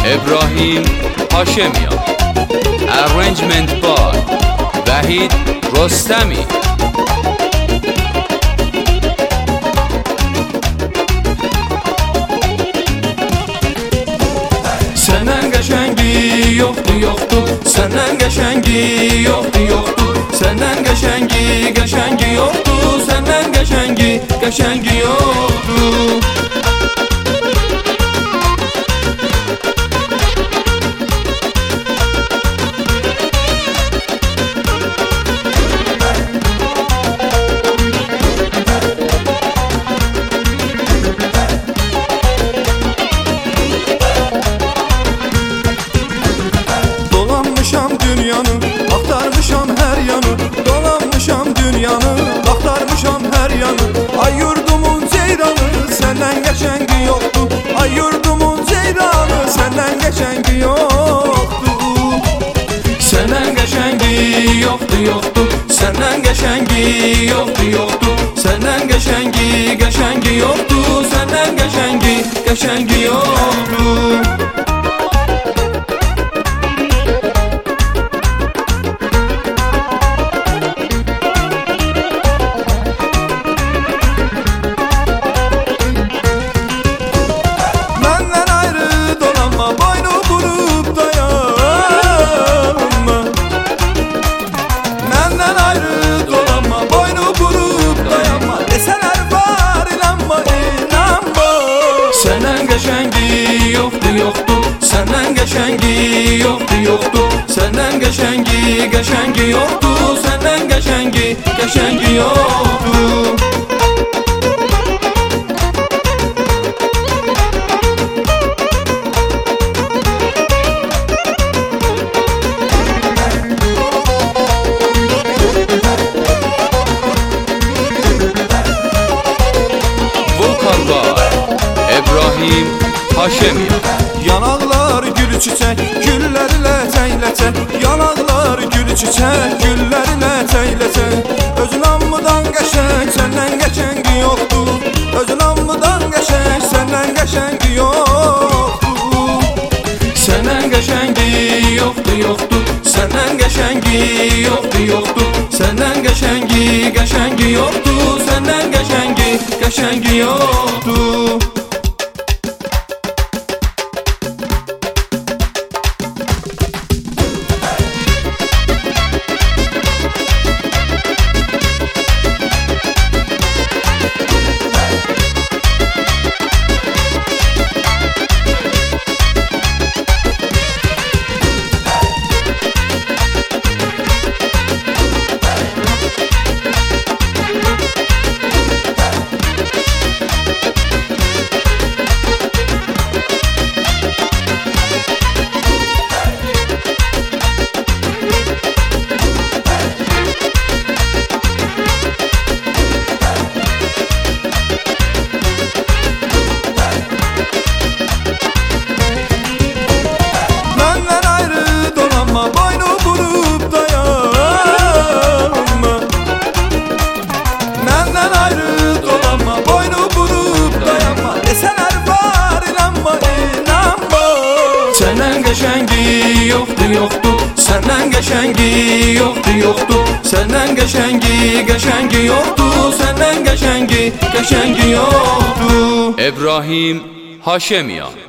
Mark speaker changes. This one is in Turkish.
Speaker 1: İbrahim Haşemiyan. Arrangement by Vahid Rostami.
Speaker 2: Senden geçengi yoktu yoktu, senden geçengi yoktu yoktu, senden geçengi yoktu, senden geçengi yoktu. Dolanmışam dünyanı, aktarmışam her yanı. Dolanmışam dünyanı, aktarmışam her yanı. Ay yurdumun ceyranı, senden geçengi yoktu. Ay yurdumun ceyranı, senden geçengi yoktu. Senden geçengi yoktu yoktu, senden geçengi yoktu yoktu, senden geçengi yoktu, senden geçengi yoktu. Geçengi yoktu yoktu, senden geçengi yoktu yoktu, senden geçengi yoktu, senden geçengi yoktu.
Speaker 1: Volkan Bay İbrahim Haşemiyan.
Speaker 2: Yanaqlar gül çiçek, güllərlə çəkləçək. Yanaqlar gül çiçek, güllərlə çəkləçək. Özün ammudan qəşəng, səndən geçengi yoktu. Özün ammudan qəşəng, səndən geçengi yoktu. Səndən geçengi yoktu yoktu, səndən geçengi yoktu yoktu, səndən geçengi yoktu, səndən geçengi yoktu. Senden geçengi yoktu yoktu, senden geçengi yoktu yoktu, senden geçengi yoktu, senden geçengi yoktu.
Speaker 1: İbrahim Haşemiyan.